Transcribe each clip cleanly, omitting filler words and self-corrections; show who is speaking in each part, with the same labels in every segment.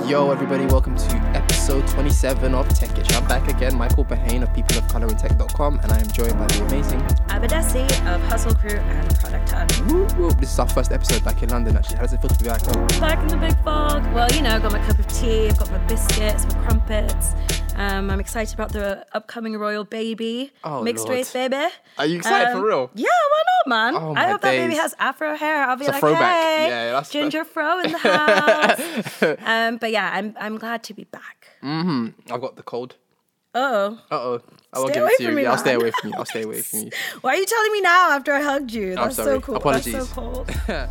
Speaker 1: Yo, everybody, welcome to episode 27 of Techish. I'm back again, Michael Behane of peopleofcolourandtech.com, and I am joined by the amazing
Speaker 2: Abadesi of Hustle Crew and Product Hunt.
Speaker 1: Woo, woo. This is our first episode back in London, actually. How does it feel to be back home?
Speaker 2: Back in the big fog. Well, you know, I've got my cup of tea, I've got my biscuits, my crumpets. I'm excited about the upcoming royal baby. Mixed
Speaker 1: Lord.
Speaker 2: race baby.
Speaker 1: Are you excited for real?
Speaker 2: Yeah, why not, man?
Speaker 1: Oh,
Speaker 2: I
Speaker 1: my
Speaker 2: hope that baby
Speaker 1: days.
Speaker 2: has afro hair. I'll be
Speaker 1: It's a
Speaker 2: like,
Speaker 1: throwback.
Speaker 2: hey,
Speaker 1: Yeah, that's
Speaker 2: ginger fro in the house. But yeah, I'm glad to be back.
Speaker 1: I've got the cold.
Speaker 2: Oh.
Speaker 1: Uh-oh. I won't
Speaker 2: Stay
Speaker 1: give
Speaker 2: away
Speaker 1: it to
Speaker 2: from
Speaker 1: you.
Speaker 2: me,
Speaker 1: I'll stay
Speaker 2: man.
Speaker 1: away from you. I'll stay away from you.
Speaker 2: Why are you telling me now after I hugged you? That's
Speaker 1: sorry.
Speaker 2: so cool.
Speaker 1: Apologies.
Speaker 2: That's so cold.
Speaker 1: Okay.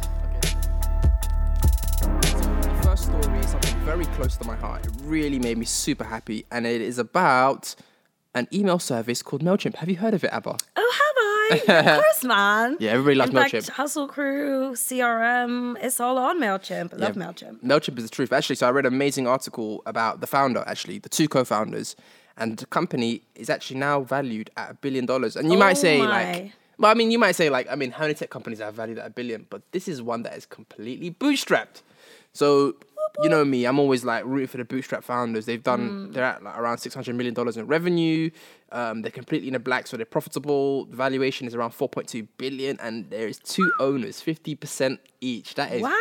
Speaker 1: The first story is something very close to my heart. It really made me super happy, and it is about an email service called MailChimp. Have you heard of it, Abba?
Speaker 2: Oh, have I? Of course, man.
Speaker 1: Yeah, everybody loves
Speaker 2: In fact,
Speaker 1: MailChimp.
Speaker 2: Hustle Crew, CRM, it's all on MailChimp. I love MailChimp.
Speaker 1: MailChimp is the truth. Actually, so I read an amazing article about the founder, actually, the two co-founders, and the company is actually now valued at $1 billion. And you might say, how many tech companies are valued at $1 billion? But this is one that is completely bootstrapped. So, you know me, I'm always like rooting for the bootstrap founders. They're at like around $600 million in revenue. They're completely in the black, so they're profitable. The valuation is around 4.2 billion, and there is two owners, 50% each. That is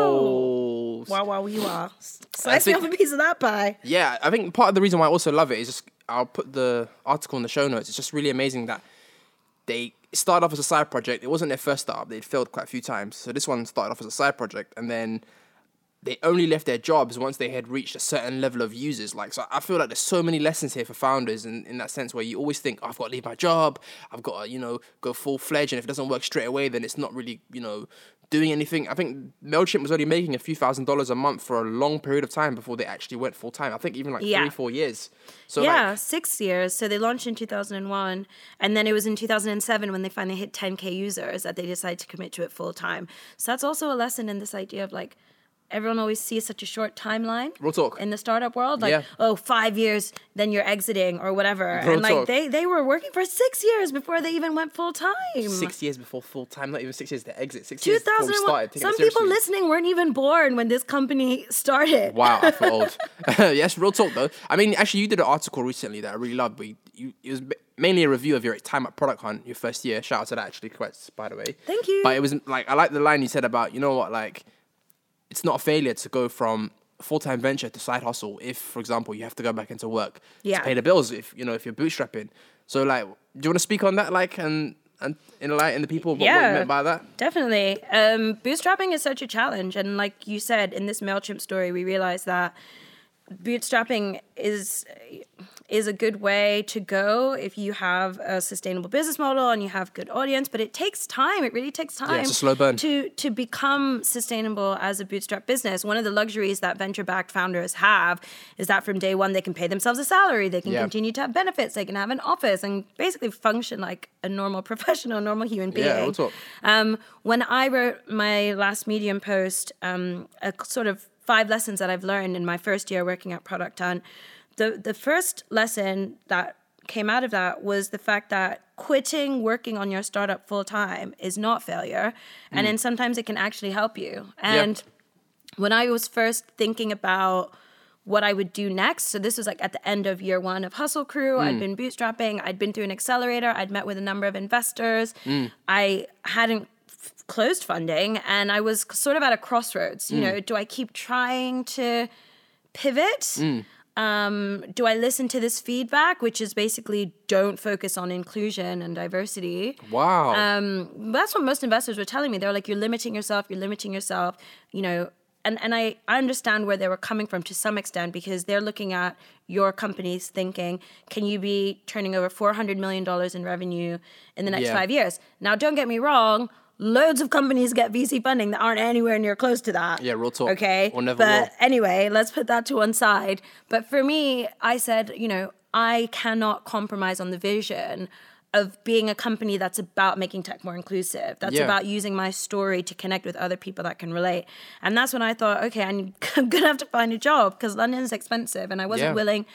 Speaker 1: gold.
Speaker 2: Wow, you are. Slice me off a piece of that pie.
Speaker 1: Yeah, I think part of the reason why I also love it is just, I'll put the article in the show notes. It's just really amazing that they started off as a side project. It wasn't their first startup. They'd failed quite a few times. So this one started off as a side project, and then they only left their jobs once they had reached a certain level of users. So I feel like there's so many lessons here for founders in that sense, where you always think, I've got to leave my job, I've got to, go full-fledged, and if it doesn't work straight away, then it's not really, doing anything. I think MailChimp was only making a few $1,000s a month for a long period of time before they actually went full-time. I think even 3-4 years. So
Speaker 2: 6 years. So they launched in 2001, and then it was in 2007 when they finally hit 10K users that they decided to commit to it full-time. So that's also a lesson in this idea of everyone always sees such a short timeline.
Speaker 1: Real talk.
Speaker 2: In the startup world. 5 years, then you're exiting or whatever.
Speaker 1: Real talk.
Speaker 2: They were working for 6 years before they even went full time.
Speaker 1: 6 years before full time, not even 6 years to exit. 6 years before we
Speaker 2: 2001.
Speaker 1: started. Taking
Speaker 2: Some
Speaker 1: it seriously.
Speaker 2: people listening weren't even born when this company started.
Speaker 1: Wow, I feel old. Yes, real talk though. I mean, actually, you did an article recently that I really loved. But it was mainly a review of your time at Product Hunt, your first year. Shout out to that, actually, congrats, by the way.
Speaker 2: Thank you.
Speaker 1: But it was I like the line you said about, it's not a failure to go from full-time venture to side hustle if, for example, you have to go back into work to pay the bills if you're bootstrapping. So do you want to speak on that and enlighten the people what you meant by that?
Speaker 2: Definitely. Bootstrapping is such a challenge, and like you said, in this MailChimp story, we realized that bootstrapping is a good way to go if you have a sustainable business model and you have good audience, but it takes time. It really takes time.
Speaker 1: Yeah, it's a slow burn.
Speaker 2: To become sustainable as a bootstrap business. One of the luxuries that venture-backed founders have is that from day one, they can pay themselves a salary. They can continue to have benefits. They can have an office and basically function like a normal professional, normal human being.
Speaker 1: Yeah, what's up?
Speaker 2: When I wrote my last Medium post, a sort of 5 lessons that I've learned in my first year working at Product Hunt, the first lesson that came out of that was the fact that quitting working on your startup full time is not failure. And then sometimes it can actually help you. And when I was first thinking about what I would do next, so this was at the end of year 1 of Hustle Crew, I'd been bootstrapping, I'd been through an accelerator, I'd met with a number of investors. I hadn't closed funding, and I was sort of at a crossroads. Do I keep trying to pivot? Do I listen to this feedback, which is basically don't focus on inclusion and diversity?
Speaker 1: Wow.
Speaker 2: That's what most investors were telling me. They were like, you're limiting yourself, and I understand where they were coming from to some extent, because they're looking at your companies thinking, can you be turning over $400 million in revenue in the next 5 years? Now, don't get me wrong, loads of companies get VC funding that aren't anywhere near close to that.
Speaker 1: Yeah, real talk.
Speaker 2: Okay?
Speaker 1: Or never
Speaker 2: but
Speaker 1: will.
Speaker 2: anyway, let's put that to one side. But for me, I said, I cannot compromise on the vision of being a company that's about making tech more inclusive. That's about using my story to connect with other people that can relate. And that's when I thought, okay, I'm going to have to find a job because London is expensive, and I wasn't willing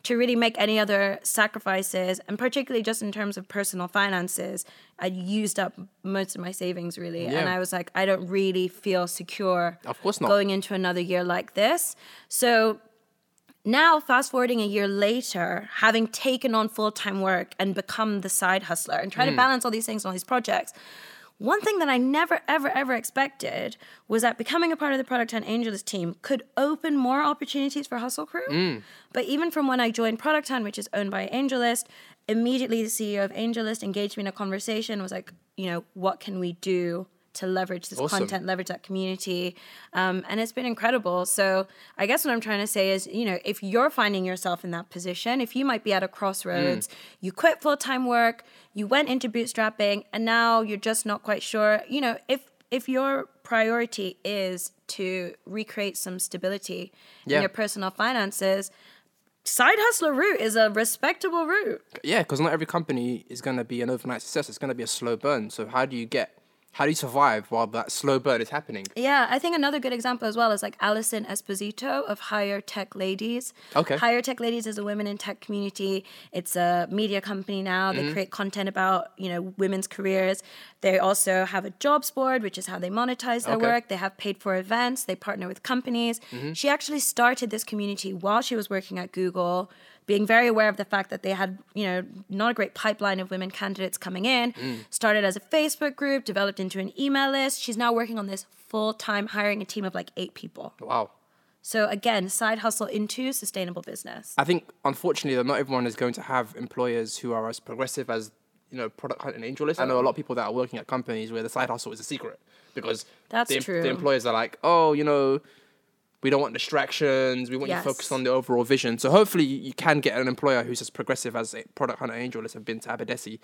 Speaker 2: to really make any other sacrifices. And particularly just in terms of personal finances, I used up most of my savings really.
Speaker 1: Yeah.
Speaker 2: And I was like, I don't really feel secure
Speaker 1: Of course not.
Speaker 2: going into another year like this. So now, fast forwarding a year later, having taken on full-time work and become the side hustler and try to balance all these things and all these projects, one thing that I never, ever, ever expected was that becoming a part of the Product Hunt AngelList team could open more opportunities for Hustle Crew. But even from when I joined Product Hunt, which is owned by AngelList, immediately the CEO of AngelList engaged me in a conversation, was like, what can we do to leverage this content, leverage that community. And it's been incredible. So I guess what I'm trying to say is, if you're finding yourself in that position, if you might be at a crossroads, you quit full-time work, you went into bootstrapping, and now you're just not quite sure, if your priority is to recreate some stability in your personal finances, side hustler route is a respectable route.
Speaker 1: Yeah, because not every company is going to be an overnight success. It's going to be a slow burn. So how do you survive while that slow burn is happening?
Speaker 2: Yeah, I think another good example as well is like Alison Esposito of Higher Tech Ladies.
Speaker 1: Okay.
Speaker 2: Higher Tech Ladies is a women in tech community. It's a media company now. They create content about, women's careers. They also have a jobs board, which is how they monetize their work. They have paid for events. They partner with companies. She actually started this community while she was working at Google, being very aware of the fact that they had, not a great pipeline of women candidates coming in, started as a Facebook group, developed into an email list. She's now working on this full-time, hiring a team of like 8 people.
Speaker 1: Wow.
Speaker 2: So again, side hustle into sustainable business.
Speaker 1: I think, unfortunately, that not everyone is going to have employers who are as progressive as, Product Hunt and AngelList. I know a lot of people that are working at companies where the side hustle is a secret because
Speaker 2: true.
Speaker 1: The employers are like, we don't want distractions. We want you focused on the overall vision. So hopefully you can get an employer who's as progressive as Product Hunt and AngelList have been to Abadesi.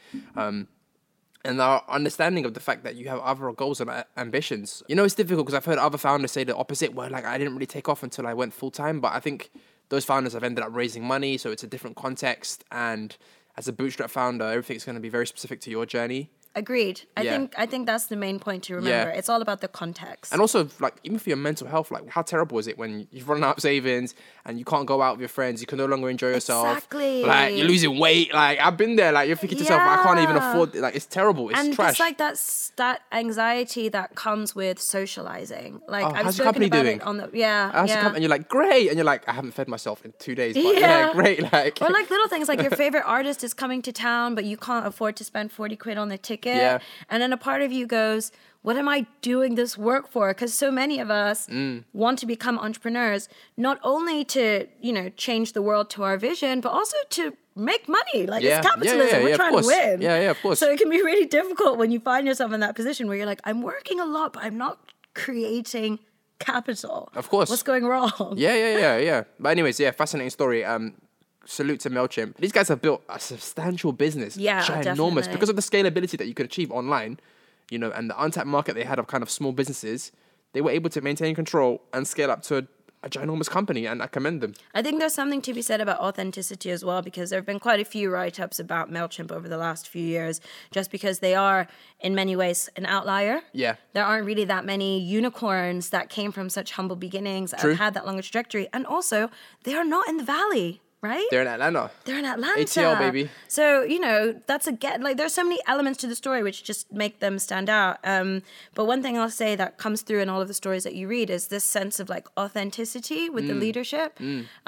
Speaker 1: And our understanding of the fact that you have other goals and ambitions. It's difficult because I've heard other founders say the opposite, where like I didn't really take off until I went full-time. But I think those founders have ended up raising money, so it's a different context. And as a bootstrap founder, everything's going to be very specific to your journey.
Speaker 2: Agreed. I think that's the main point to remember. It's all about the context.
Speaker 1: And also, like, even for your mental health, like, how terrible is it when you've run out of savings and you can't go out with your friends, you can no longer enjoy yourself.
Speaker 2: Exactly.
Speaker 1: Like, you're losing weight. Like, I've been there. Like, you're thinking to yourself, I can't even afford it. Like, it's terrible. It's trash.
Speaker 2: And it's like that anxiety that comes with socializing. Like, I've
Speaker 1: how's your
Speaker 2: spoken
Speaker 1: company
Speaker 2: about
Speaker 1: doing?
Speaker 2: it on the,
Speaker 1: And you're like, great. And you're like, I haven't fed myself in 2 days. But yeah, great. Like,
Speaker 2: or like little things like your favorite artist is coming to town, but you can't afford to spend 40 quid on the ticket.
Speaker 1: Yeah.
Speaker 2: And then a part of you goes, what am I doing this work for? Because so many of us want to become entrepreneurs, not only to, change the world to our vision, but also to make money. Like, it's capitalism. We're trying to win.
Speaker 1: Yeah, of course.
Speaker 2: So it can be really difficult when you find yourself in that position where you're like, I'm working a lot, but I'm not creating capital.
Speaker 1: Of course.
Speaker 2: What's going wrong?
Speaker 1: Yeah. But anyways, fascinating story. Salute to MailChimp. These guys have built a substantial business.
Speaker 2: Yeah,
Speaker 1: ginormous.
Speaker 2: definitely.
Speaker 1: Because of the scalability that you could achieve online, and the untapped market they had of kind of small businesses, they were able to maintain control and scale up to a ginormous company, and I commend them.
Speaker 2: I think there's something to be said about authenticity as well, because there have been quite a few write-ups about MailChimp over the last few years, just because they are, in many ways, an outlier.
Speaker 1: Yeah.
Speaker 2: There aren't really that many unicorns that came from such humble beginnings, that
Speaker 1: True.
Speaker 2: have had that longer trajectory. And also, they are not in the Valley. Right?
Speaker 1: They're in Atlanta. ATL, baby.
Speaker 2: So, there's so many elements to the story which just make them stand out. But one thing I'll say that comes through in all of the stories that you read is this sense of like authenticity with the leadership.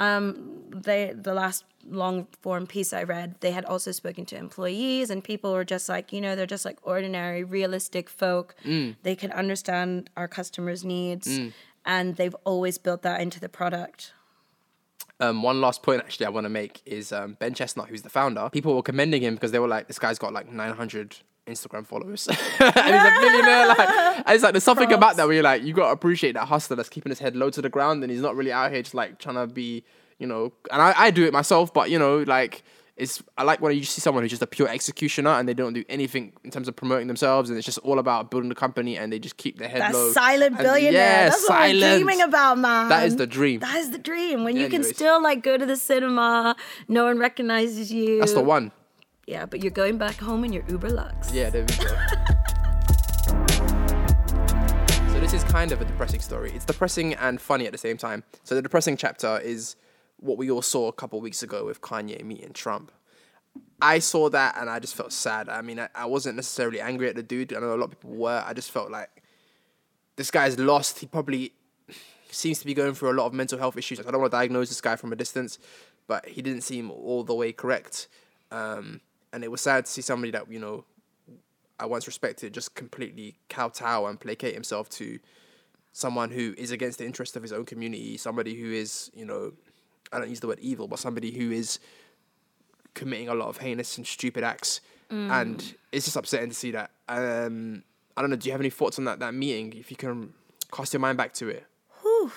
Speaker 2: The last long form piece I read, they had also spoken to employees, and people were just like, they're just like ordinary, realistic folk. They can understand our customers' needs, and they've always built that into the product.
Speaker 1: One last point, actually, I want to make is Ben Chestnut, who's the founder. People were commending him because they were like, this guy's got like 900 Instagram followers. And he's a billionaire. And it's like, there's something about that where you're like, you got to appreciate that hustler that's keeping his head low to the ground, and he's not really out here just like trying to be, and I do it myself, but, I like when you see someone who's just a pure executioner and they don't do anything in terms of promoting themselves, and it's just all about building the company, and they just keep their head low.
Speaker 2: That silent billionaire. That's what we're dreaming about, man.
Speaker 1: That is the dream.
Speaker 2: That is the dream. When you can still like go to the cinema, no one recognizes you.
Speaker 1: That's the one.
Speaker 2: Yeah, but you're going back home in your Uber Lux.
Speaker 1: Yeah, there we go. So this is kind of a depressing story. It's depressing and funny at the same time. So the depressing chapter is what we all saw a couple of weeks ago with Kanye meeting Trump. I saw that and I just felt sad. I mean, I wasn't necessarily angry at the dude. I know a lot of people were. I just felt like this guy's lost. He probably seems to be going through a lot of mental health issues. I don't want to diagnose this guy from a distance, but he didn't seem all the way correct. And it was sad to see somebody that, I once respected just completely kowtow and placate himself to someone who is against the interest of his own community, somebody who is, I don't use the word evil, but somebody who is committing a lot of heinous and stupid acts. And it's just upsetting to see that. I don't know, do you have any thoughts on that meeting? If you can cast your mind back to it.
Speaker 2: Whew.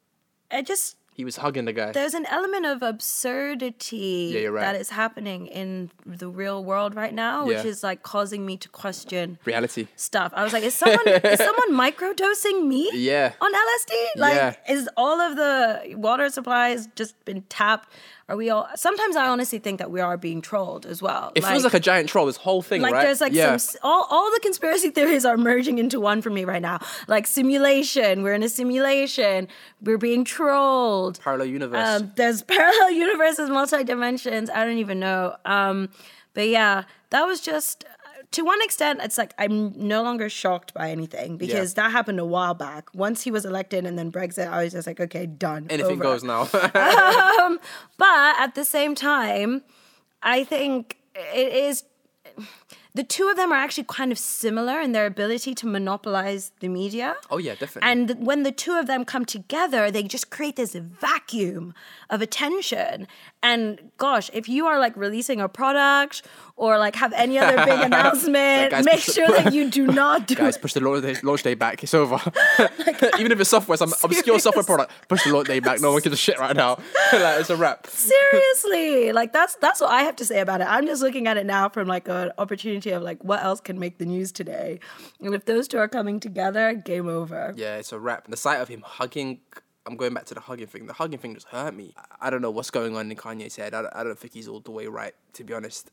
Speaker 1: He was hugging the guy.
Speaker 2: There's an element of absurdity
Speaker 1: you're right.
Speaker 2: that is happening in the real world right now, which is like causing me to question
Speaker 1: reality
Speaker 2: stuff. I was like, is someone microdosing me on LSD? Like, is all of the water supplies just been tapped? Are we all? Sometimes I honestly think that we are being trolled as well.
Speaker 1: It feels like a giant troll, this whole thing,
Speaker 2: like
Speaker 1: right?
Speaker 2: There's like all the conspiracy theories are merging into one for me right now. Like simulation, we're in a simulation, we're being trolled.
Speaker 1: Parallel universe.
Speaker 2: There's parallel universes, multi-dimensions, I don't even know. But yeah, that was just, to one extent, it's like I'm no longer shocked by anything because that happened a while back. Once he was elected and then Brexit, I was just like, okay, done.
Speaker 1: Anything
Speaker 2: over.
Speaker 1: goes now.
Speaker 2: But at the same time, I think it is... The two of them are actually kind of similar in their ability to monopolize the media.
Speaker 1: Oh, yeah, definitely.
Speaker 2: And when the two of them come together, they just create this vacuum of attention. And gosh, if you are like releasing a product or like have any other big announcement, make sure that you do not do
Speaker 1: Guys, push the launch day back. It's over. Even if it's software, some obscure software product, push the launch day back. No one gives a shit right now. Like, it's a wrap.
Speaker 2: Seriously. Like that's what I have to say about it. I'm just looking at it now from like an opportunity of like what else can make the news today. And if those two are coming together, game over.
Speaker 1: Yeah, it's a wrap. The sight of him hugging... I'm going back to the hugging thing. The hugging thing just hurt me. I don't know what's going on in Kanye's head. I don't think he's all the way right, to be honest.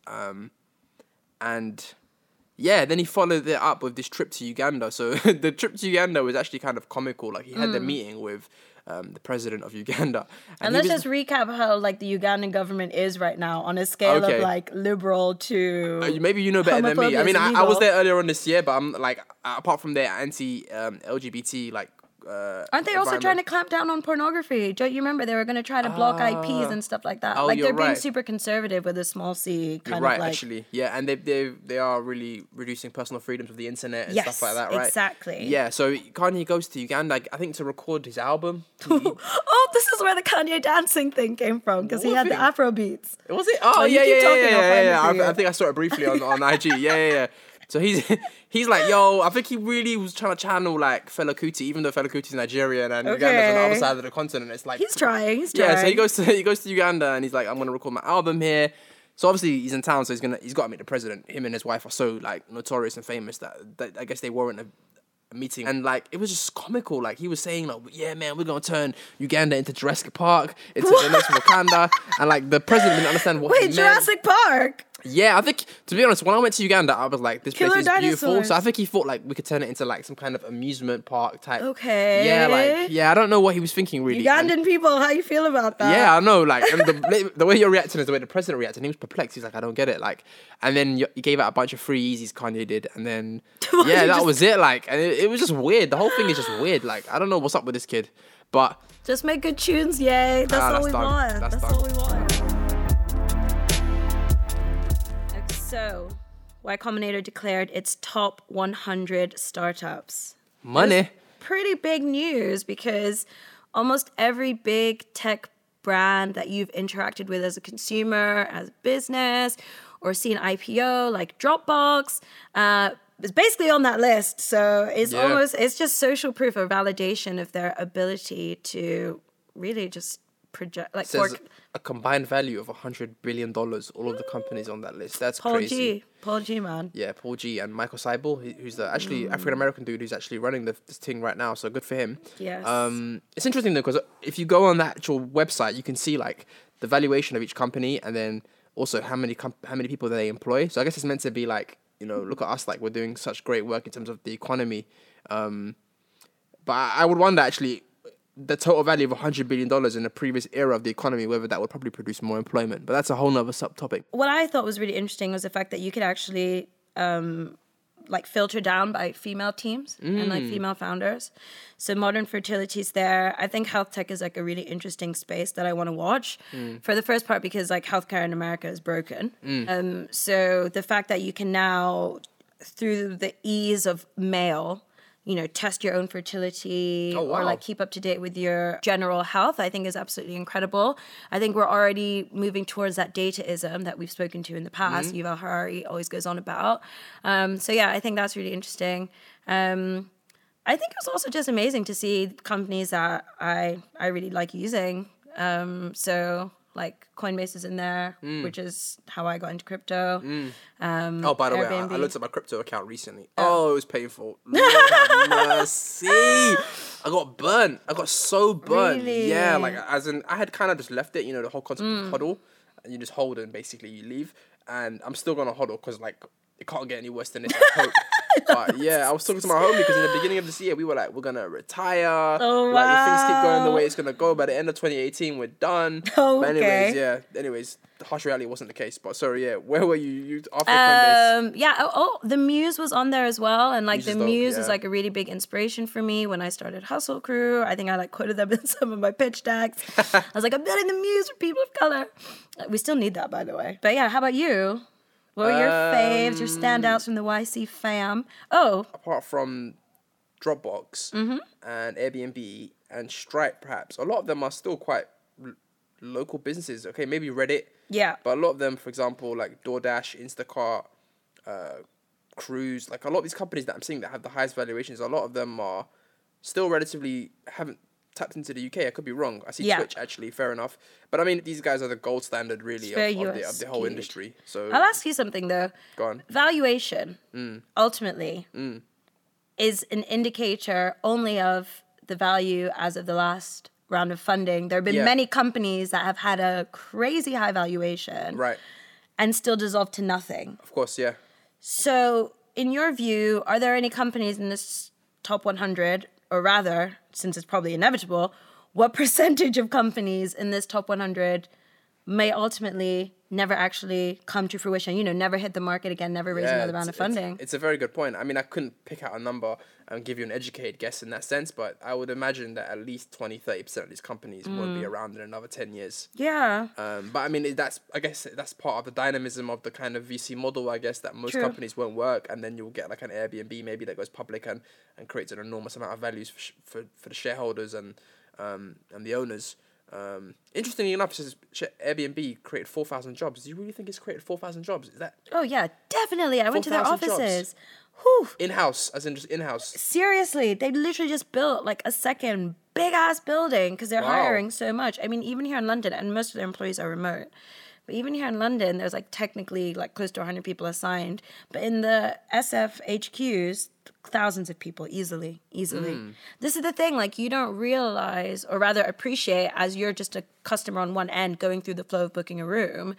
Speaker 1: And yeah, then he followed it up with this trip to Uganda. So the trip to Uganda was actually kind of comical. Like he had the meeting with the president of Uganda.
Speaker 2: And let's just recap how like the Ugandan government is right now on a scale of like liberal to
Speaker 1: maybe you know better than me. I mean, I was there earlier on this year, but I'm like, apart from their anti-LGBT like.
Speaker 2: Aren't they also trying to clamp down on pornography? Don't you remember they were going to try to block IPs and stuff like that?
Speaker 1: Oh,
Speaker 2: like they're being
Speaker 1: right.
Speaker 2: super conservative with a small c.
Speaker 1: You're right, actually. Yeah, and they are really reducing personal freedoms of the internet and stuff like that, right?
Speaker 2: Exactly.
Speaker 1: Yeah, so Kanye goes to Uganda, I think, to record his album.
Speaker 2: Oh, this is where the Kanye dancing thing came from because he had the Afro beats.
Speaker 1: Was it? Oh, yeah. I think I saw it briefly on IG. Yeah. So he's like, yo, I think he really was trying to channel like Fela Kuti, even though Fela Kuti's Nigerian and Uganda's on the other side of the continent. It's like
Speaker 2: he's trying.
Speaker 1: Yeah, so he goes to Uganda and he's like, I'm gonna record my album here. So obviously he's in town, so he's got to meet the president. Him and his wife are so like notorious and famous that I guess they weren't a meeting, and like it was just comical. Like he was saying like, yeah man, we're gonna turn Uganda into Jurassic Park, into the next Wakanda, and like the president didn't understand what he meant.
Speaker 2: Jurassic Park?
Speaker 1: Yeah, I think, to be honest, when I went to Uganda, I was like, this place is beautiful.
Speaker 2: Dinosaurs.
Speaker 1: So I think he thought like we could turn it into like some kind of amusement park type.
Speaker 2: Okay.
Speaker 1: Yeah, I don't know what he was thinking really.
Speaker 2: Ugandan people, how you feel about that?
Speaker 1: Yeah, I know. Like, and the way you're reacting is the way the president reacted. He was perplexed. He's like, I don't get it. Like, and then he gave out a bunch of free Yeezys, Kanye did, and then that was it. Like, and it was just weird. The whole thing is just weird. Like, I don't know what's up with this kid, but
Speaker 2: just make good tunes, yay! That's all we want. That's all we want. So, Y Combinator declared its top 100 startups.
Speaker 1: Money.
Speaker 2: Pretty big news because almost every big tech brand that you've interacted with as a consumer, as a business, or seen IPO like Dropbox is basically on that list. So it's just social proof or validation of their ability to really just project like
Speaker 1: a combined value of $100 billion, all of the companies on that list. That's crazy.
Speaker 2: Paul G, man.
Speaker 1: Yeah, Paul G and Michael Seibel, who's the actually African-American dude who's actually running this thing right now, so good for him.
Speaker 2: Yes.
Speaker 1: It's interesting though, because if you go on that actual website, you can see like the valuation of each company and then also how many people they employ. So I guess it's meant to be like, look at us, like we're doing such great work in terms of the economy. But I would wonder actually, the total value of $100 billion in the previous era of the economy, whether that would probably produce more employment. But that's a whole nother subtopic.
Speaker 2: What I thought was really interesting was the fact that you could actually like filter down by female teams and like female founders. So modern fertility's there. I think health tech is like a really interesting space that I want to watch for the first part because like healthcare in America is broken. So the fact that you can now, through the ease of mail, you know, test your own fertility or like keep up to date with your general health, I think is absolutely incredible. I think we're already moving towards that dataism that we've spoken to in the past. Yuval Harari always goes on about. So yeah, I think that's really interesting. I think it was also just amazing to see companies that I really like using. So like Coinbase is in there, which is how I got into crypto.
Speaker 1: By the way, I looked at my crypto account recently. Oh, it was painful. Lord have mercy. I got burnt. I got so burnt.
Speaker 2: Really?
Speaker 1: Yeah, like as in I had kind of just left it, you know, the whole concept of hodl. And you just hold and basically you leave. And I'm still going to hodl because like it can't get any worse than this, I hope. But yeah, I was talking to my homie because in the beginning of this year, we were like, we're going to retire.
Speaker 2: Oh,
Speaker 1: like,
Speaker 2: wow.
Speaker 1: if things keep going the way it's going to go, by the end of 2018, we're done.
Speaker 2: Oh,
Speaker 1: but anyways,
Speaker 2: okay.
Speaker 1: the harsh reality wasn't the case. But sorry, yeah, where were you after Coinbase?
Speaker 2: Yeah, the Muse was on there as well. And like
Speaker 1: Muse
Speaker 2: the
Speaker 1: is dope,
Speaker 2: Muse is
Speaker 1: yeah.
Speaker 2: like a really big inspiration for me when I started Hustle Crew. I think I like quoted them in some of my pitch decks. I was like, I'm building the Muse for people of color. We still need that, by the way. But yeah, how about you? What were your faves, your standouts from the YC fam? Oh.
Speaker 1: Apart from Dropbox and Airbnb and Stripe, perhaps, a lot of them are still quite local businesses. Okay, maybe Reddit.
Speaker 2: Yeah.
Speaker 1: But a lot of them, for example, like DoorDash, Instacart, Cruise, like a lot of these companies that I'm seeing that have the highest valuations, a lot of them are still relatively, haven't tapped into the UK. I could be wrong. I see Twitch, actually, fair enough. But I mean, these guys are the gold standard, really, of the whole industry. So
Speaker 2: I'll ask you something, though.
Speaker 1: Go on.
Speaker 2: Valuation, ultimately, is an indicator only of the value as of the last round of funding. There have been many companies that have had a crazy high valuation.
Speaker 1: Right.
Speaker 2: And still dissolved to nothing.
Speaker 1: Of course, yeah.
Speaker 2: So, in your view, are there any companies in this top 100, or rather, since it's probably inevitable, what percentage of companies in this top 100 may ultimately never actually come to fruition, you know, never hit the market again, never raise another round of funding?
Speaker 1: It's a very good point. I mean, I couldn't pick out a number and give you an educated guess in that sense, but I would imagine that at least 20-30% of these companies won't be around in another 10 years.
Speaker 2: Yeah.
Speaker 1: But I mean, I guess that's part of the dynamism of the kind of VC model, I guess, that most companies won't work, and then you'll get like an Airbnb maybe that goes public and creates an enormous amount of values for the shareholders and the owners. Interestingly enough, it says Airbnb created 4,000 jobs. Do you really think it's created 4,000 jobs? Is that?
Speaker 2: Oh yeah, definitely. I went to their
Speaker 1: 4,000
Speaker 2: offices. Whew.
Speaker 1: In-house, as in just in-house.
Speaker 2: Seriously, they literally just built like a second big ass building because they're hiring so much. I mean, even here in London, and most of their employees are remote, but even here in London, there's like technically like close to 100 people assigned. But in the SF HQs, thousands of people easily. This is the thing, like you don't realize, or rather appreciate, as you're just a customer on one end going through the flow of booking a room,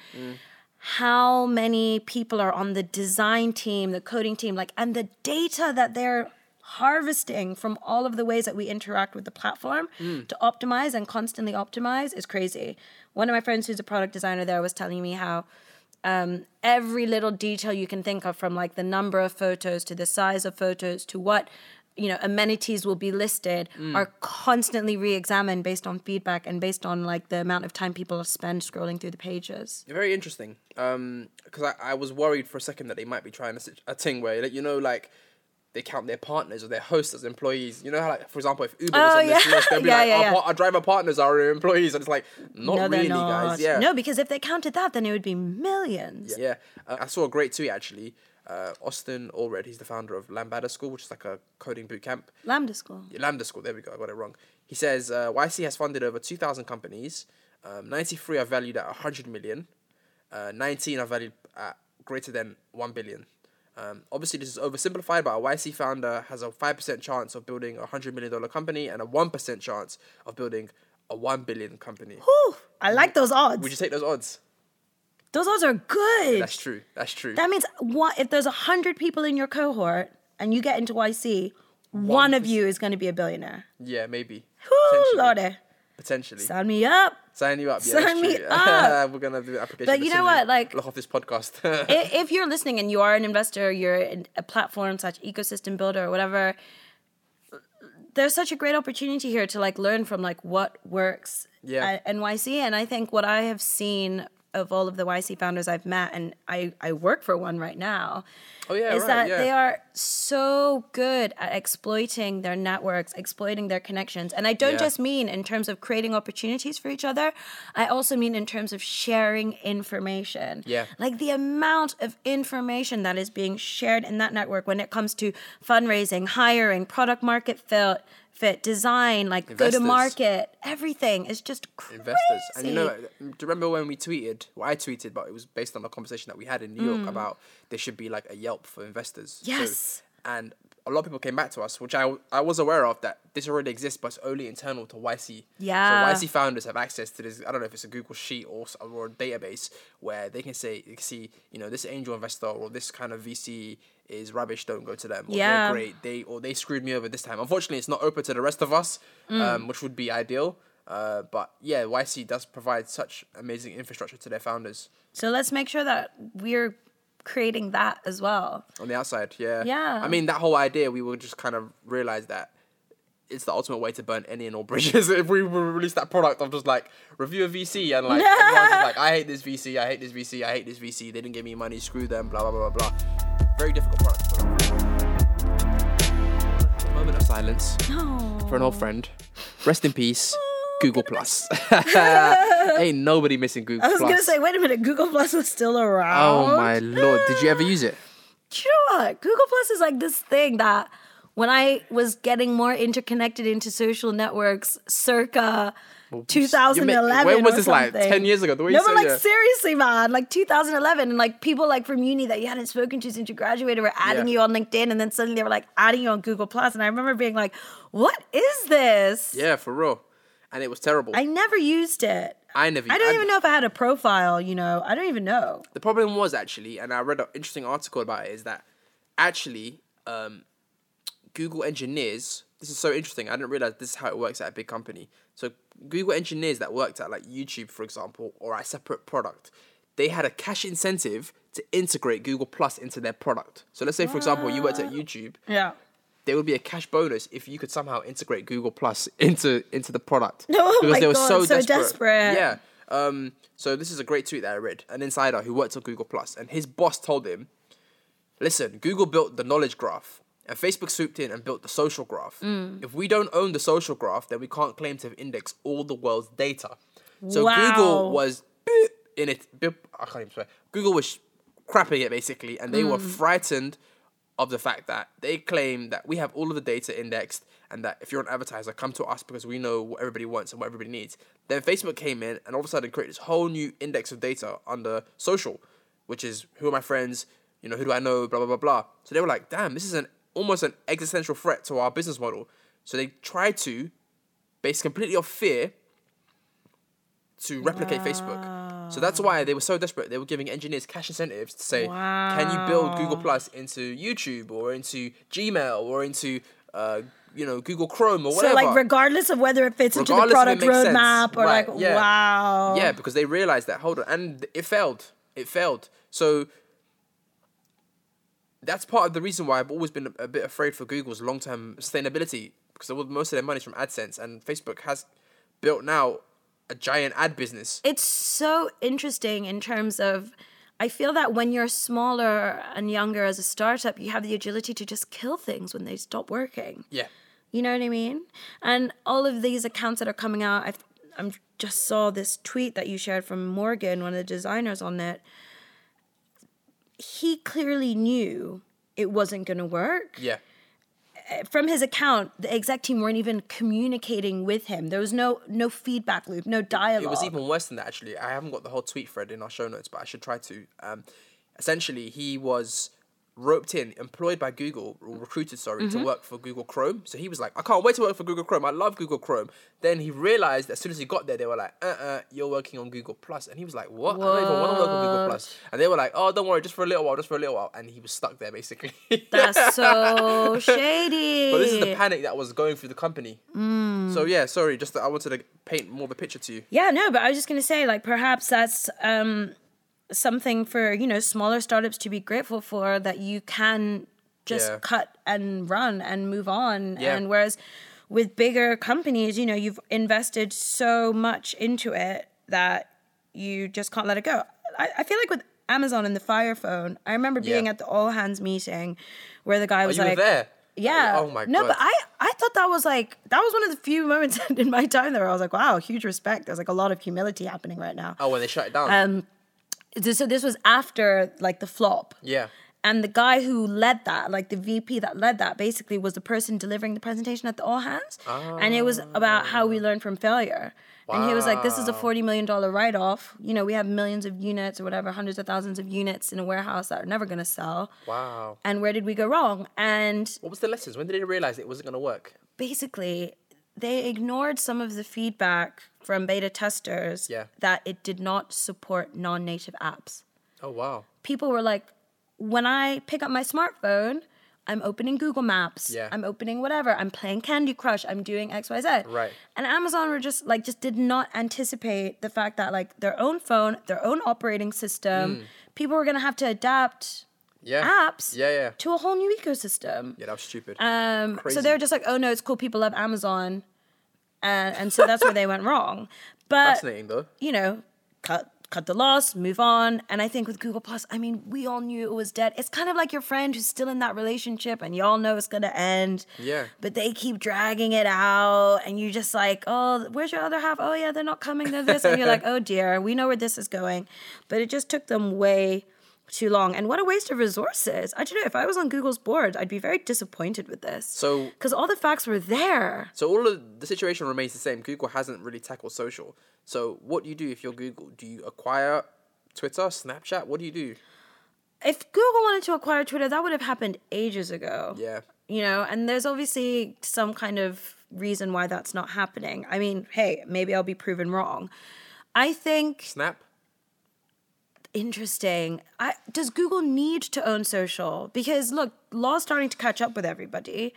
Speaker 2: how many people are on the design team, the coding team, like, and the data that they're harvesting from all of the ways that we interact with the platform to optimize and constantly optimize is crazy. One of my friends who's a product designer there was telling me how every little detail you can think of, from like the number of photos to the size of photos to what, you know, amenities will be listed, are constantly re-examined based on feedback and based on like the amount of time people spend scrolling through the pages.
Speaker 1: Very interesting. Because I was worried for a second that they might be trying a thing where, like, you know, like they count their partners or their hosts as employees. You know how, like, for example, if Uber was on this list, they'll be our driver partners are our employees. And it's like, not really, guys. Yeah.
Speaker 2: No, because if they counted that, then it would be millions.
Speaker 1: Yeah. I saw a great tweet, actually. Austin Allred, he's the founder of Lambda School, which is like a coding bootcamp.
Speaker 2: Lambda School.
Speaker 1: Yeah, Lambda School, there we go, I got it wrong. He says, YC has funded over 2,000 companies. 93 are valued at 100 million. 19 are valued at greater than 1 billion. Obviously, this is oversimplified, but a YC founder has a 5% chance of building a $100 million company and a 1% chance of building a 1 billion company.
Speaker 2: Whew, I like those odds.
Speaker 1: Would you take those odds?
Speaker 2: Those odds are good.
Speaker 1: Yeah, that's true. That
Speaker 2: means if there's 100 people in your cohort and you get into YC, one of you is going to be a billionaire.
Speaker 1: Yeah, maybe.
Speaker 2: Whoo, Lordy.
Speaker 1: Potentially.
Speaker 2: Sign me up.
Speaker 1: Sign you up. Yeah,
Speaker 2: Sign me
Speaker 1: true.
Speaker 2: up.
Speaker 1: We're going to do the application.
Speaker 2: But you know what? Like,
Speaker 1: look off this podcast.
Speaker 2: if you're listening and you are an investor, you're a platform / ecosystem builder or whatever, there's such a great opportunity here to like learn from like what works at NYC. And I think what I have seen of all of the YC founders I've met, and I work for one right now, is that they are so good at exploiting their networks, exploiting their connections. And I don't just mean in terms of creating opportunities for each other. I also mean in terms of sharing information.
Speaker 1: Yeah.
Speaker 2: Like the amount of information that is being shared in that network when it comes to fundraising, hiring, product market fit, design, like go to market, everything is just crazy.
Speaker 1: Investors. And you know, do you remember when we tweeted, well, I tweeted, but it was based on a conversation that we had in New York about there should be like a Yelp for investors.
Speaker 2: Yes.
Speaker 1: So, and a lot of people came back to us, which I was aware of, that this already exists, but it's only internal to YC.
Speaker 2: Yeah.
Speaker 1: So YC founders have access to this, I don't know if it's a Google Sheet or a database where they can see, you know, this angel investor or this kind of VC is rubbish, don't go to them. Or they're great, they screwed me over this time. Unfortunately, it's not open to the rest of us, which would be ideal. But yeah, YC does provide such amazing infrastructure to their founders.
Speaker 2: So let's make sure that we're creating that as well.
Speaker 1: On the outside, yeah.
Speaker 2: Yeah.
Speaker 1: I mean, that whole idea, we will just kind of realize that it's the ultimate way to burn any and all bridges. If we release that product of just like review a VC and like everyone's just like, I hate this VC, I hate this VC, I hate this VC, they didn't give me money, screw them, blah, blah, blah, blah. Very difficult product to put on. A moment of silence for an old friend. Rest in peace, Google Plus. Ain't nobody missing Google Plus.
Speaker 2: I was going to say, wait a minute, Google Plus is still around?
Speaker 1: Oh my Lord. Did you ever use it?
Speaker 2: Do you know what? Google Plus is like this thing that when I was getting more interconnected into social networks circa 2011
Speaker 1: when was
Speaker 2: or
Speaker 1: this
Speaker 2: something.
Speaker 1: like 10 years ago? The way
Speaker 2: No,
Speaker 1: you
Speaker 2: but
Speaker 1: said,
Speaker 2: like seriously, man, like 2011, and like people like from uni that you hadn't spoken to since you graduated were adding you on LinkedIn, and then suddenly they were like adding you on Google Plus, and I remember being like, "What is this?"
Speaker 1: Yeah, for real, and it was terrible.
Speaker 2: I never used it.
Speaker 1: I don't
Speaker 2: even know if I had a profile. You know, I don't even know.
Speaker 1: The problem was actually, and I read an interesting article about it, is that actually Google engineers. This is so interesting. I didn't realize this is how it works at a big company. So Google engineers that worked at like YouTube, for example, or at a separate product, they had a cash incentive to integrate Google Plus into their product. So let's say, for example, you worked at YouTube.
Speaker 2: Yeah.
Speaker 1: There would be a cash bonus if you could somehow integrate Google Plus into the product.
Speaker 2: Oh
Speaker 1: because
Speaker 2: my
Speaker 1: they were
Speaker 2: God,
Speaker 1: so
Speaker 2: desperate.
Speaker 1: Yeah. So this is a great tweet that I read. An insider who worked on Google Plus, and his boss told him, listen, Google built the knowledge graph and Facebook swooped in and built the social graph. If we don't own the social graph, then we can't claim to have indexed all the world's data. So Google was in it. I can't even swear. Google was crapping it basically, and they were frightened of the fact that they claim that we have all of the data indexed, and that if you're an advertiser, come to us because we know what everybody wants and what everybody needs. Then Facebook came in and all of a sudden created this whole new index of data under social, which is who are my friends, you know, who do I know, blah, blah, blah, blah. So they were like, damn, this is almost an existential threat to our business model. So they tried to, based completely off fear, to replicate Facebook. So that's why they were so desperate. They were giving engineers cash incentives to say, can you build Google Plus into YouTube or into Gmail or into, Google Chrome or whatever.
Speaker 2: So like regardless of whether it fits into the product roadmap or
Speaker 1: right,
Speaker 2: like, wow.
Speaker 1: Yeah, because they realized that, hold on, and it failed. So that's part of the reason why I've always been a bit afraid for Google's long-term sustainability, because most of their money is from AdSense, and Facebook has built now a giant ad business.
Speaker 2: It's so interesting in terms of, I feel that when you're smaller and younger as a startup, you have the agility to just kill things when they stop working.
Speaker 1: Yeah.
Speaker 2: You know what I mean? And all of these accounts that are coming out, I just saw this tweet that you shared from Morgan, one of the designers on it. He clearly knew it wasn't going to work.
Speaker 1: Yeah.
Speaker 2: From his account, the exec team weren't even communicating with him. There was no feedback loop, no dialogue.
Speaker 1: It was even worse than that, actually. I haven't got the whole tweet thread in our show notes, but I should try to. Essentially, he was employed by Google, or recruited, to work for Google Chrome. So he was like, I can't wait to work for Google Chrome. I love Google Chrome. Then he realized that as soon as he got there, they were like, you're working on Google Plus. And he was like, what? I don't even want to work on Google Plus. And they were like, oh, don't worry, just for a little while. And he was stuck there, basically.
Speaker 2: That's so shady.
Speaker 1: But this is the panic that was going through the company. So yeah, sorry, I wanted to paint more of a picture to you.
Speaker 2: Yeah, no, but I was just going to say, like, perhaps that's something for, smaller startups to be grateful for, that you can just cut and run and move on.
Speaker 1: Yeah.
Speaker 2: And whereas with bigger companies, you've invested so much into it that you just can't let it go. I feel like with Amazon and the Fire Phone, I remember being at the all hands meeting where the guy was
Speaker 1: you
Speaker 2: like,
Speaker 1: were there?
Speaker 2: Yeah.
Speaker 1: Oh my God.
Speaker 2: No, but I thought that was one of the few moments in my time there where I was like, wow, huge respect. There's like a lot of humility happening right now.
Speaker 1: Oh, when they shut it down.
Speaker 2: So this was after like the flop.
Speaker 1: Yeah.
Speaker 2: And the guy who led that, like the VP that led that, basically was the person delivering the presentation at the all hands. And it was about how we learn from failure. Wow. And he was like, this is a $40 million write-off. We have millions of units or whatever, hundreds of thousands of units in a warehouse that are never going to sell.
Speaker 1: Wow.
Speaker 2: And where did we go wrong? And
Speaker 1: what was the lessons? When did they realize it wasn't going to work?
Speaker 2: Basically, they ignored some of the feedback from beta testers that it did not support non-native apps.
Speaker 1: Oh, wow.
Speaker 2: People were like, when I pick up my smartphone, I'm opening Google Maps.
Speaker 1: Yeah.
Speaker 2: I'm opening whatever. I'm playing Candy Crush. I'm doing XYZ.
Speaker 1: Right.
Speaker 2: And Amazon were just did not anticipate the fact that like their own phone, their own operating system, people were going to have to adapt apps to a whole new ecosystem.
Speaker 1: Yeah, that was stupid.
Speaker 2: So they were just like, oh no, it's cool. People love Amazon. And so that's where they went wrong. But,
Speaker 1: fascinating though.
Speaker 2: Cut the loss, move on. And I think with Google Plus, I mean, we all knew it was dead. It's kind of like your friend who's still in that relationship and y'all know it's going to end.
Speaker 1: Yeah.
Speaker 2: But they keep dragging it out and you're just like, oh, where's your other half? Oh yeah, they're not coming, they're this. And you're like, oh dear, we know where this is going. But it just took them way too long. And what a waste of resources. I don't know, if I was on Google's board, I'd be very disappointed with this.
Speaker 1: So,
Speaker 2: because all the facts were there.
Speaker 1: So all of the situation remains the same. Google hasn't really tackled social. So what do you do if you're Google? Do you acquire Twitter, Snapchat? What do you do?
Speaker 2: If Google wanted to acquire Twitter, that would have happened ages ago.
Speaker 1: Yeah.
Speaker 2: And there's obviously some kind of reason why that's not happening. I mean, hey, maybe I'll be proven wrong. I think...
Speaker 1: Snap?
Speaker 2: Interesting. Does Google need to own social? Because look, law's starting to catch up with everybody.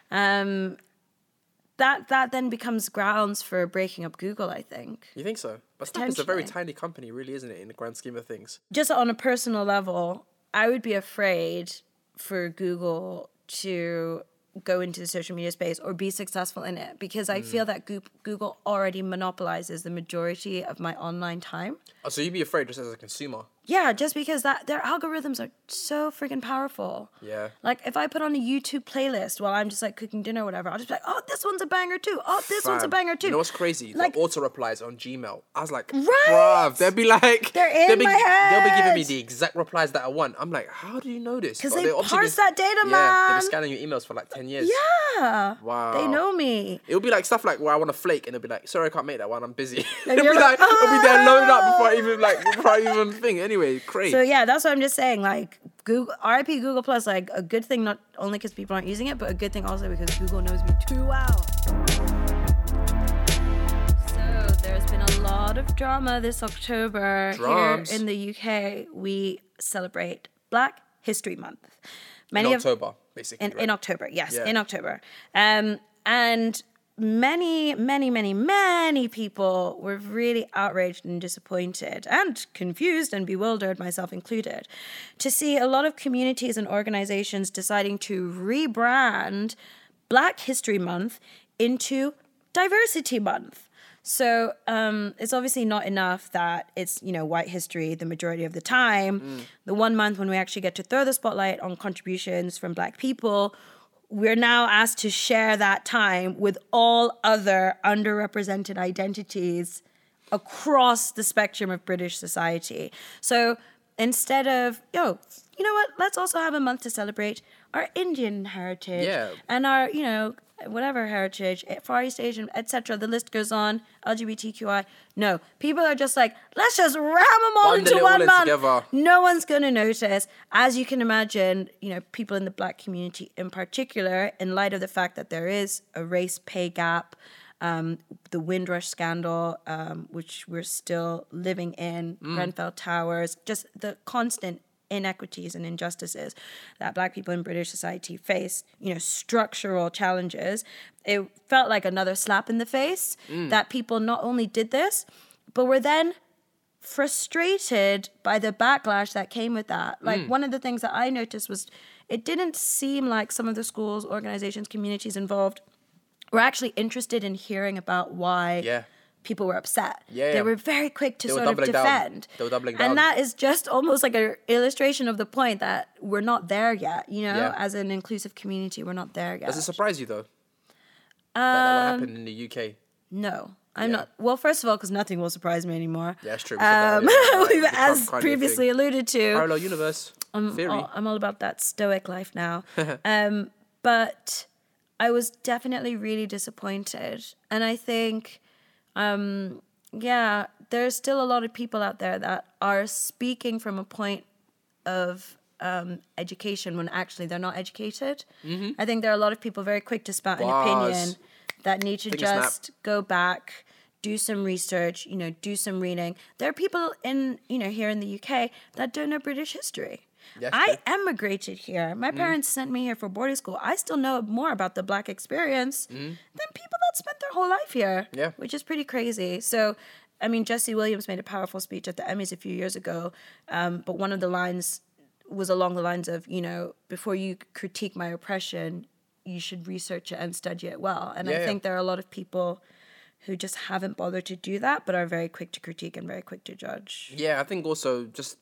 Speaker 2: That then becomes grounds for breaking up Google, I think.
Speaker 1: You think so? But Snap is a very tiny company, really, isn't it, in the grand scheme of things?
Speaker 2: Just on a personal level, I would be afraid for Google to go into the social media space or be successful in it because I feel that Google already monopolizes the majority of my online time.
Speaker 1: Oh, so you'd be afraid just as a consumer?
Speaker 2: Yeah, just because their algorithms are so freaking powerful.
Speaker 1: Yeah.
Speaker 2: Like, if I put on a YouTube playlist while I'm just, like, cooking dinner or whatever, I'll just be like, oh, this one's a banger too. Oh, this one's a banger too.
Speaker 1: You know what's crazy?
Speaker 2: Like,
Speaker 1: the auto-replies on Gmail. I was like,
Speaker 2: right?
Speaker 1: bruv, they'll be like...
Speaker 2: They're in my head.
Speaker 1: They'll be giving me the exact replies that I want. I'm like, how do you know this?
Speaker 2: Because they parse that data, man.
Speaker 1: Yeah, they've been scanning your emails for like 10 years.
Speaker 2: Yeah.
Speaker 1: Wow.
Speaker 2: They know me.
Speaker 1: It'll be like stuff like where I want to flake and they'll be like, sorry, I can't make that one. I'm busy.
Speaker 2: And
Speaker 1: it'll be like, it'll be there loaded up before I even think. Anyway, crazy.
Speaker 2: So yeah, that's what I'm just saying. Like, Google, RIP Google Plus, like a good thing, not only because people aren't using it, but a good thing also because Google knows me too well. So there's been a lot of drama this October.
Speaker 1: Drums.
Speaker 2: Here in the UK. We celebrate Black History Month.
Speaker 1: In October, basically.
Speaker 2: In October, yes,
Speaker 1: Yeah.
Speaker 2: in October. And many people were really outraged and disappointed and confused and bewildered, myself included, to see a lot of communities and organizations deciding to rebrand Black History Month into Diversity Month. So it's obviously not enough that it's, white history the majority of the time. The 1 month when we actually get to throw the spotlight on contributions from Black people, we're now asked to share that time with all other underrepresented identities across the spectrum of British society. So instead of, you know what, let's also have a month to celebrate our Indian heritage and our, whatever heritage, Far East Asian, etc. The list goes on. LGBTQI. No, people are just like, let's just ram them all
Speaker 1: Bundle
Speaker 2: into
Speaker 1: it
Speaker 2: one
Speaker 1: all
Speaker 2: month.
Speaker 1: together.
Speaker 2: No one's gonna notice. As you can imagine, people in the Black community in particular, in light of the fact that there is a race pay gap, the Windrush scandal, which we're still living in, Grenfell Towers, just the constant inequities and injustices that Black people in British society face, structural challenges. It felt like another slap in the face that people not only did this, but were then frustrated by the backlash that came with that. Like one of the things that I noticed was it didn't seem like some of the schools, organizations, communities involved were actually interested in hearing about why people were upset. They were very quick to sort of defend.
Speaker 1: They were doubling down.
Speaker 2: And that is just almost like an illustration of the point that we're not there yet, as an inclusive community, we're not there yet.
Speaker 1: Does it surprise you, though? That happened in the UK?
Speaker 2: No. I'm not. Well, first of all, because nothing will surprise me anymore.
Speaker 1: Yeah, that's true.
Speaker 2: As previously alluded to.
Speaker 1: Parallel universe theory.
Speaker 2: I'm all about that stoic life now. But I was definitely really disappointed. And I think, there's still a lot of people out there that are speaking from a point of education when actually they're not educated. Mm-hmm. I think there are a lot of people very quick to spout an opinion that need to just go back, do some research, do some reading. There are people in, here in the UK that don't know British history. Yes, I emigrated here. My parents sent me here for boarding school. I still know more about the Black experience than people that spent their whole life here, which is pretty crazy. So, I mean, Jesse Williams made a powerful speech at the Emmys a few years ago, but one of the lines was along the lines of, before you critique my oppression, you should research it and study it well. And I think there are a lot of people who just haven't bothered to do that, but are very quick to critique and very quick to judge.
Speaker 1: Yeah, I think also just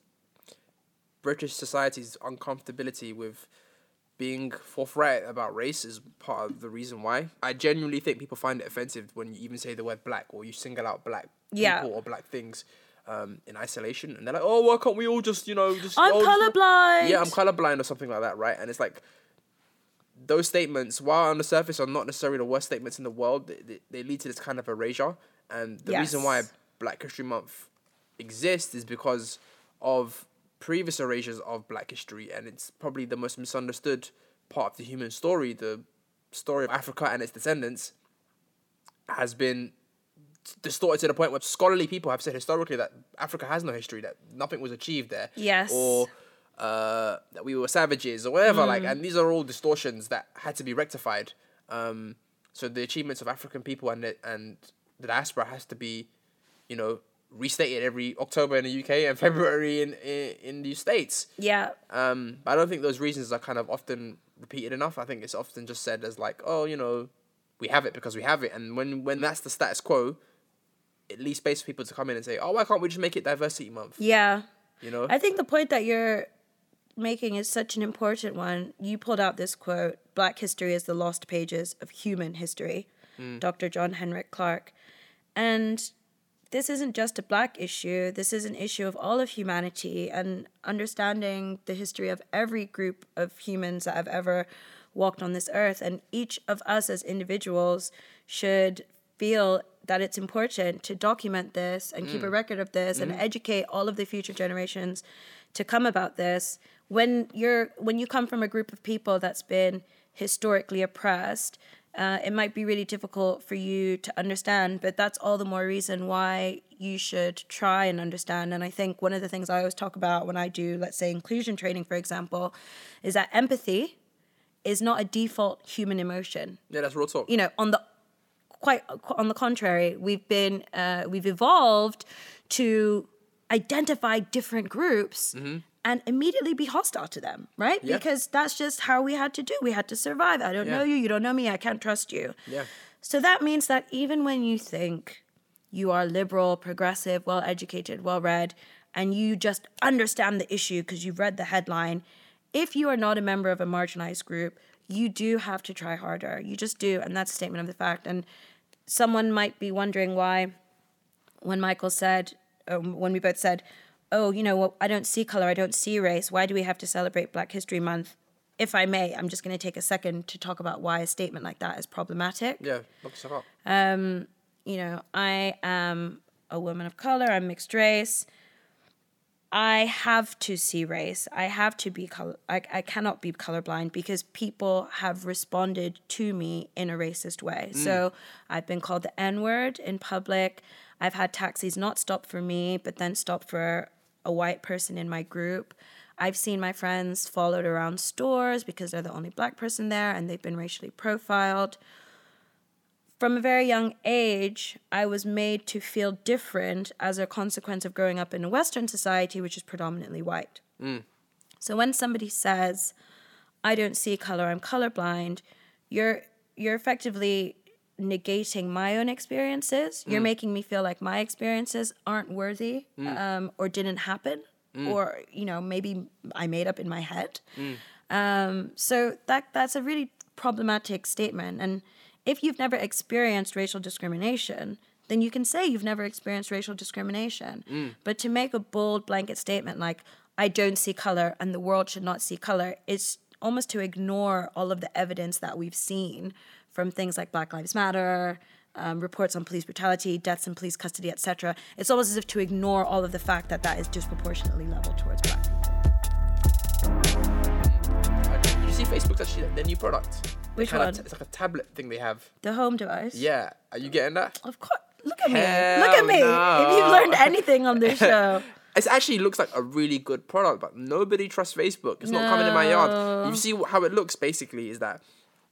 Speaker 1: British society's uncomfortability with being forthright about race is part of the reason why. I genuinely think people find it offensive when you even say the word black or you single out black people or black things in isolation. And they're like, oh, why can't we all just, I'm
Speaker 2: colorblind.
Speaker 1: Yeah, I'm colorblind or something like that, right? And it's like, those statements, while on the surface are not necessarily the worst statements in the world, they lead to this kind of erasure. And the reason why Black History Month exists is because of previous erasures of Black history, and it's probably the most misunderstood part of the human story. The story of Africa and its descendants has been distorted to the point where scholarly people have said historically that Africa has no history, that nothing was achieved there.
Speaker 2: Yes.
Speaker 1: Or that we were savages or whatever, and these are all distortions that had to be rectified. So the achievements of African people and the diaspora has to be, restated every October in the UK and February in the States.
Speaker 2: Yeah.
Speaker 1: But I don't think those reasons are kind of often repeated enough. I think it's often just said as like, oh, we have it because we have it. And when that's the status quo, it leaves space for people to come in and say, oh, why can't we just make it Diversity Month?
Speaker 2: Yeah. I think the point that you're making is such an important one. You pulled out this quote, Black history is the lost pages of human history, Dr. John Henrik Clarke. And this isn't just a Black issue. This is an issue of all of humanity, and understanding the history of every group of humans that have ever walked on this earth. And each of us as individuals should feel that it's important to document this and keep a record of this and educate all of the future generations to come about this. When you come from a group of people that's been historically oppressed, it might be really difficult for you to understand, but that's all the more reason why you should try and understand. And I think one of the things I always talk about when I do, let's say, inclusion training, for example, is that empathy is not a default human emotion.
Speaker 1: Yeah, that's real talk.
Speaker 2: On the contrary, we've evolved to identify different groups and immediately be hostile to them, right? Yeah. Because that's just how we had to do. We had to survive. I don't know you. You don't know me. I can't trust you.
Speaker 1: Yeah.
Speaker 2: So that means that even when you think you are liberal, progressive, well-educated, well-read, and you just understand the issue because you've read the headline, if you are not a member of a marginalized group, you do have to try harder. You just do. And that's a statement of the fact. And someone might be wondering why, when Michael said, when we both said, oh, I don't see color, I don't see race, why do we have to celebrate Black History Month? if I may, I'm just going to take a second to talk about why a statement like that is problematic.
Speaker 1: Yeah, look yourself up.
Speaker 2: You know, I am a woman of color. I'm mixed race. I have to see race. I have to be color. I cannot be colorblind because people have responded to me in a racist way. So I've been called the N-word in public. I've had taxis not stop for me, but then stop for a white person in my group. I've seen my friends followed around stores because they're the only black person there and they've been racially profiled. From a very young age, I was made to feel different as a consequence of growing up in a Western society, which is predominantly white. So when somebody says, I don't see color, I'm colorblind, you're effectively negating my own experiences. You're making me feel like my experiences aren't worthy or didn't happen or, you know, maybe I made up in my head. So that's a really problematic statement. And if you've never experienced racial discrimination, then you can say you've never experienced racial discrimination. But to make a bold blanket statement like, I don't see color and the world should not see color, is almost to ignore all of the evidence that we've seen from things like Black Lives Matter, reports on police brutality, deaths in police custody, etc. It's almost as if to ignore all of the fact that that is disproportionately leveled towards black people.
Speaker 1: Did you see Facebook's actually their new product?
Speaker 2: Which one?
Speaker 1: It's like a tablet thing they have.
Speaker 2: The home device?
Speaker 1: Yeah. Are you getting that?
Speaker 2: Of course. Look at me.
Speaker 1: Hell
Speaker 2: Look at me.
Speaker 1: no.
Speaker 2: If you've learned anything on this show.
Speaker 1: It actually looks like a really good product, but nobody trusts Facebook. It's not coming in my yard. You see how it looks, basically, is that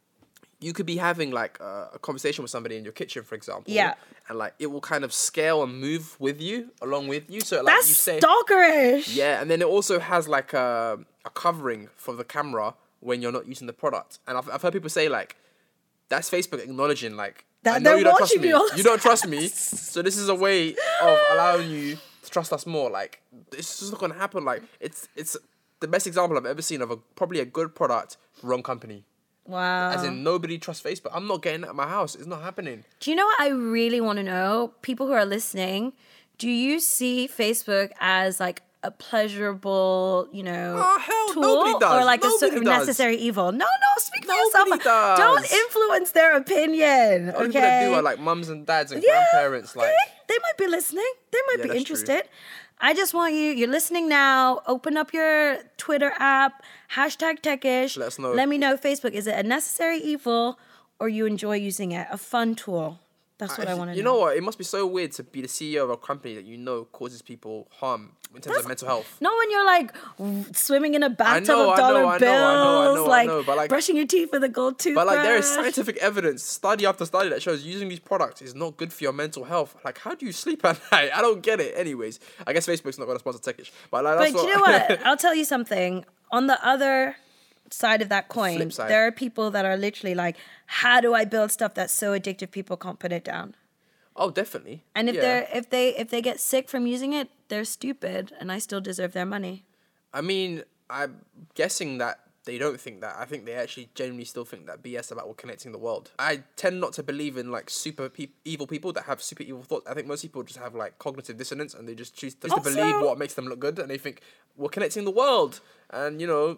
Speaker 1: you could be having like a conversation with somebody in your kitchen, for example.
Speaker 2: Yeah.
Speaker 1: And like it will kind of scale and move with you, along with you. So like
Speaker 2: That's
Speaker 1: you say,
Speaker 2: stalkerish.
Speaker 1: yeah, and then it also has like a covering for the camera when you're not using the product. And I've heard people say like, that's Facebook acknowledging like,
Speaker 2: That
Speaker 1: I know
Speaker 2: they're
Speaker 1: you don't trust
Speaker 2: watching
Speaker 1: me.
Speaker 2: you all the
Speaker 1: You don't trust me. So this is a way of allowing you to trust us more. Like, it's just not gonna happen. Like, it's the best example I've ever seen of probably a good product, wrong company.
Speaker 2: Wow.
Speaker 1: As in, nobody trusts Facebook. I'm not getting that at my house. It's not happening.
Speaker 2: Do you know what I really want to know? People who are listening, do you see Facebook as like a pleasurable, you know,
Speaker 1: Oh, hell,
Speaker 2: tool?
Speaker 1: nobody does.
Speaker 2: Or like a sort
Speaker 1: Nobody
Speaker 2: of
Speaker 1: does.
Speaker 2: necessary evil? No, speak for
Speaker 1: Nobody
Speaker 2: yourself.
Speaker 1: does.
Speaker 2: Don't influence their opinion,
Speaker 1: All people
Speaker 2: okay?
Speaker 1: that do are like mums and dads and grandparents. Like,
Speaker 2: they might be listening. They might
Speaker 1: Yeah,
Speaker 2: be
Speaker 1: that's
Speaker 2: interested. I just want you're listening now, open up your Twitter app, #techish.
Speaker 1: Let us know.
Speaker 2: Let me know, Facebook, is it a necessary evil or you enjoy using it? A fun tool. That's what I want to know.
Speaker 1: You know what? It must be so weird to be the CEO of a company that you know causes people harm in terms of mental health.
Speaker 2: Not when you're like swimming in a bathtub
Speaker 1: know,
Speaker 2: of
Speaker 1: I
Speaker 2: dollar
Speaker 1: know, I
Speaker 2: bills,
Speaker 1: know,
Speaker 2: like,
Speaker 1: but like-
Speaker 2: brushing your teeth with a gold toothbrush.
Speaker 1: But like there is scientific evidence, study after study, that shows using these products is not good for your mental health. Like, how do you sleep at night? I don't get it. Anyways, I guess Facebook's not going to sponsor Techish. But like, that's
Speaker 2: But you know what? I'll tell you something. On the other side of that coin,
Speaker 1: Flip side.
Speaker 2: there are people that are literally like, how do I build stuff that's so addictive people can't put it down?
Speaker 1: Oh, definitely.
Speaker 2: And if
Speaker 1: Yeah.
Speaker 2: if they get sick from using it, they're stupid, and I still deserve their money.
Speaker 1: I mean, I'm guessing that they don't think that. I think they actually genuinely still think that BS about we're connecting the world. I tend not to believe in like super evil people that have super evil thoughts. I think most people just have like cognitive dissonance and they just choose to believe what makes them look good, and they think we're connecting the world. And you know,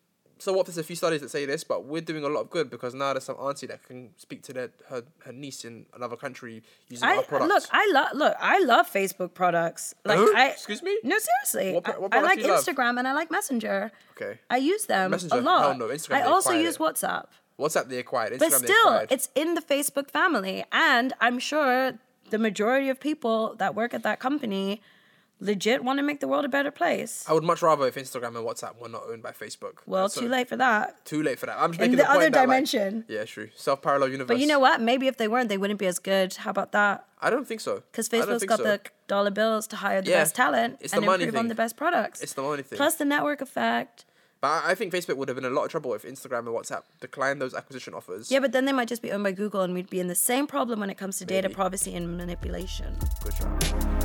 Speaker 1: so what? There's a few studies that say this, but we're doing a lot of good because now there's some auntie that can speak to her niece in another country using our products.
Speaker 2: I love Facebook products. Like
Speaker 1: Excuse me?
Speaker 2: No, seriously.
Speaker 1: What
Speaker 2: I
Speaker 1: products
Speaker 2: like
Speaker 1: do you love?
Speaker 2: Instagram and I like Messenger.
Speaker 1: Okay.
Speaker 2: I use them
Speaker 1: Messenger,
Speaker 2: a lot.
Speaker 1: hell no. Instagram,
Speaker 2: I
Speaker 1: they
Speaker 2: also
Speaker 1: acquired
Speaker 2: use
Speaker 1: it.
Speaker 2: WhatsApp.
Speaker 1: WhatsApp they acquired. Instagram
Speaker 2: But
Speaker 1: they
Speaker 2: still,
Speaker 1: acquired.
Speaker 2: it's in the Facebook family. And I'm sure the majority of people that work at that company legit want to make the world a better place.
Speaker 1: I would much rather if Instagram and WhatsApp were not owned by Facebook.
Speaker 2: Well,
Speaker 1: So-
Speaker 2: too late for that.
Speaker 1: Too late for that. I'm just
Speaker 2: In
Speaker 1: making
Speaker 2: the
Speaker 1: the point
Speaker 2: other
Speaker 1: that,
Speaker 2: dimension.
Speaker 1: Like, yeah, true. Self-parallel universe.
Speaker 2: But you know what? Maybe if they weren't, they wouldn't be as good. How about that?
Speaker 1: I don't think so.
Speaker 2: Because
Speaker 1: I don't
Speaker 2: Facebook's
Speaker 1: think
Speaker 2: got
Speaker 1: so.
Speaker 2: the dollar bills to hire the
Speaker 1: Yeah,
Speaker 2: best talent
Speaker 1: it's
Speaker 2: and
Speaker 1: the money
Speaker 2: improve on
Speaker 1: thing.
Speaker 2: the best products.
Speaker 1: It's the money thing.
Speaker 2: Plus the network effect.
Speaker 1: But I think Facebook would have been in a lot of trouble if Instagram and WhatsApp declined those acquisition offers.
Speaker 2: Yeah, but then they might just be owned by Google and we'd be in the same problem when it comes to data
Speaker 1: Maybe.
Speaker 2: privacy and manipulation.
Speaker 1: Good job.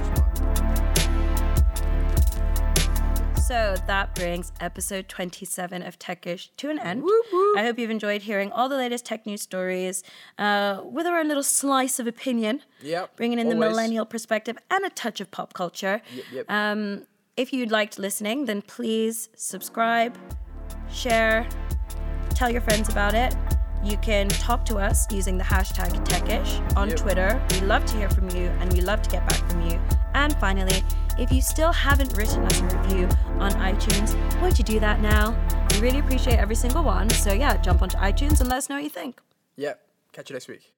Speaker 2: So that brings episode 27 of Techish to an end. I hope you've enjoyed hearing all the latest tech news stories with our own little slice of opinion.
Speaker 1: Yep,
Speaker 2: Bringing in the
Speaker 1: always.
Speaker 2: millennial perspective and a touch of pop culture.
Speaker 1: Yep.
Speaker 2: If you liked listening, then please subscribe, share, tell your friends about it. You can talk to us using the hashtag Techish on Twitter. We love to hear from you and we love to get back from you. And finally, if you still haven't written us a review on iTunes, won't you do that now? We really appreciate every single one. So yeah, jump onto iTunes and let us know what you think.
Speaker 1: Yep. Catch you next week.